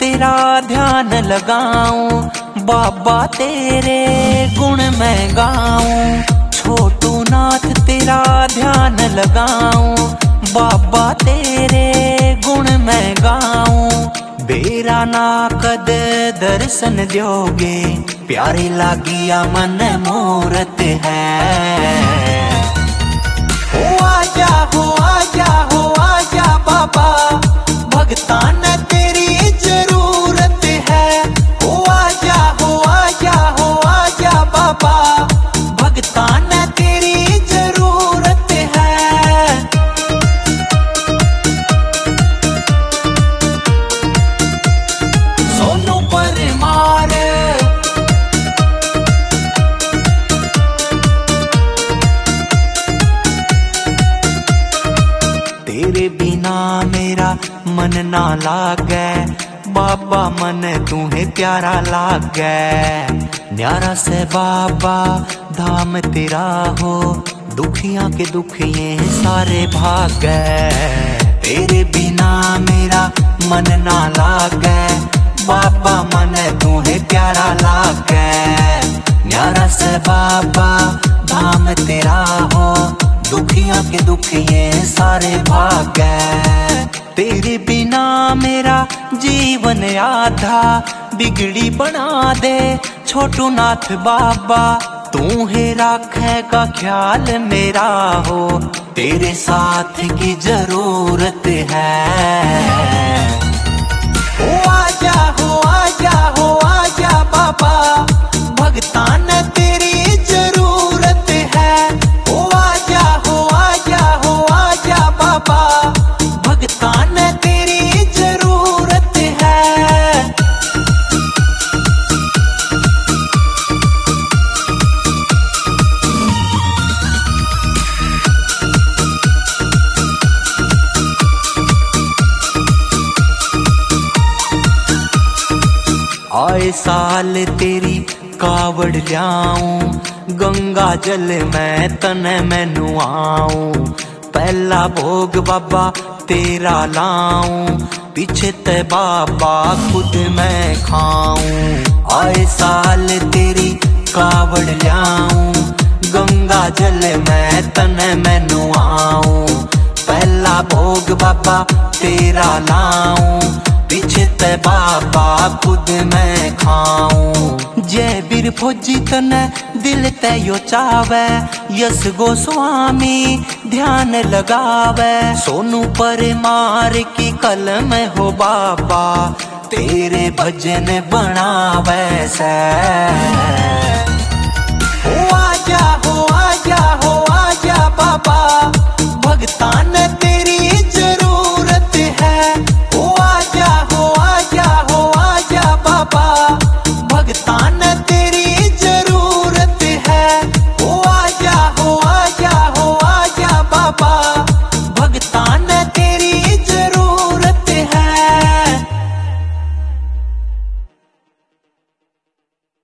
तेरा ध्यान लगाऊं, बाबा तेरे गुण मैं गाऊं। छोटू नाथ तेरा ध्यान लगाऊं, बाबा तेरे गुण मैं गाऊं। बेरा ना कद दर्शन दोगे, प्यारी लागिया मन मूरत है। हो आजा हो आजा हो आजा बाबा, भगता न तेरी जरूरत है। हो आजा हो आजा हो आजा बाबा, भगता न तेरी जरूरत है। सोनू परमार तेरे बिना मेरा मन ना लागे, बाबा मन तुम्हें प्यारा लागे। न्यारा से बाबा धाम तेरा हो, दुखियां के दुखिए सारे भागे। तेरे बिना मेरा मन ना लागे, बाबा मन तुम्हें प्यारा लागे। न्यारा से बाबा धाम तेरा हो, दुखियां के दुखिए सारे भागे। तेरे बिना मेरा जीवन आधा, बिगड़ी बना दे छोटू नाथ बाबा। तू ही रखेगा ख्याल मेरा हो, तेरे साथ की जरूरत है। हो आजा हो आजा हो आजा बाबा, भगता न तेरी जरूरत है। हो आजा हो आजा हो आजा बाबा, भगता न तेरी जरूरत है। आए साल तेरी कावड़ ल्याऊं, गंगा जल में तन में नुआऊं। पहला भोग बाबा तेरा लाऊं, पीछे ते बाबा खुद मैं खाऊं। आए साल तेरी कावड़ ल्याऊं, गंगा जल में तन में नुआऊं। पहला भोग बाबा तेरा लाऊं, पीछे ते बाबा खुद मैं खाऊं। जय बीर फौजी तने दिल ते यो चावे, यस गोस्वामी ध्यान लगावे। सोनू परमार की कलम हो बाबा, तेरे भजन बनावे से। हो आजा हो आजा हो आजा बाबा, भगता न